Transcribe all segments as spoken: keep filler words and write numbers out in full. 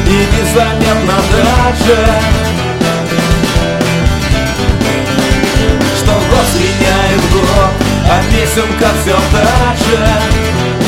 и незаметно даже, что год сменяет год, а песенка все та же.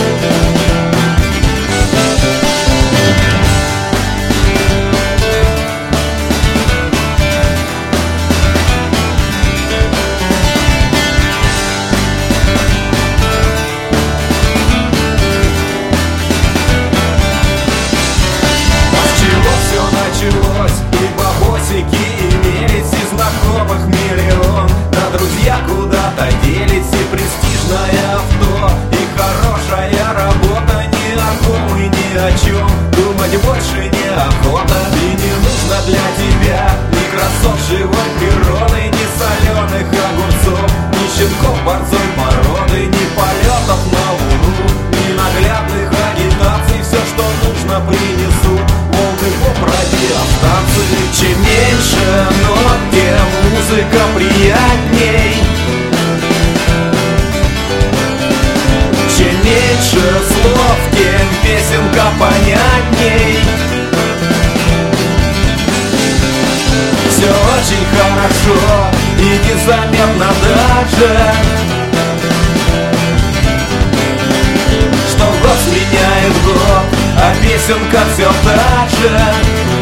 Ибо босики имелись и знакомых миллион, да друзья куда-то делись, и престижное авто, и хорошая работа. Ни о ком и ни о чем думать больше неохота. И не нужно для тебя ни красот живой природы, ни соленых огурцов, ни щенков борзой породы, ни полетов на луну, ни наглядных агитаций. Все, что нужно, принесу волны по радиостанции. Чем меньше нот, тем музыка приятней. Чем меньше слов, тем песенка понятней. Все очень хорошо и незаметно даже, что год сменяет год, а песенка все та же.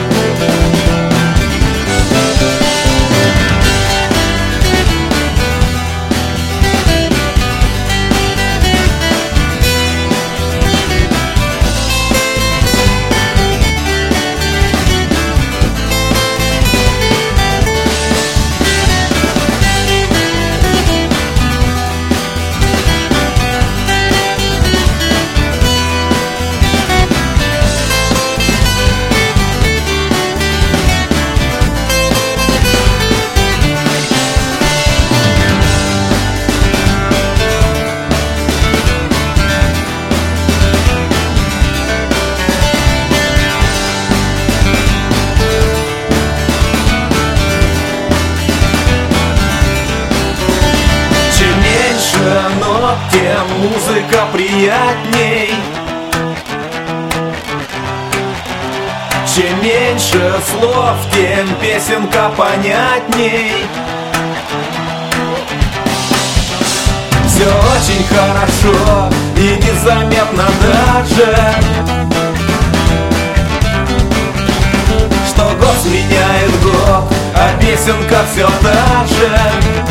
Но тем музыка приятней. Чем меньше слов, тем песенка понятней. Все очень хорошо и незаметно даже, что год сменяет год, а песенка все та же.